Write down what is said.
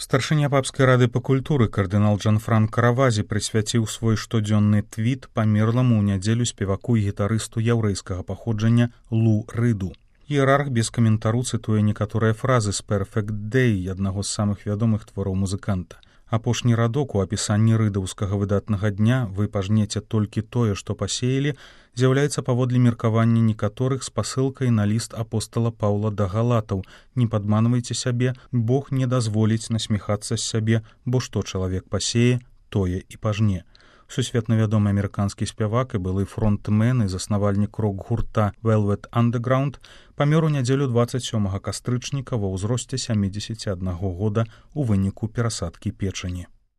Старшыня папскай рады па культуры кардынал Джанфранк Каравазі прысвяціў свой штодзённы твіт памерламу ў нядзелю спеваку і гітарысту яўрэйскага паходжання Лу Рыду. Іерарх без каментару цытуе некаторыя фразы з «Perfect Day», аднаго з самых вядомых твораў музыканта. Апошні радок у апісанні рыдаўскага выдатнага дня «Вы пажнеце толькі тое, што пасеялі» з'яўляецца паводле меркавання некаторых спасылкай на ліст апостала Паўла да галатаў «Не падманвайце сябе, Бог не дазволіць насміхацца з сябе, бо што чалавек пасее, тое і пажне». Сусветна вядомы амерыканскі спявак і былы фронтмен і заснавальнік рок-гурта Velvet Underground памёр у нядзелю 27 кастрычніка ва ўзросце 71 года ў выніку перасадкі печані.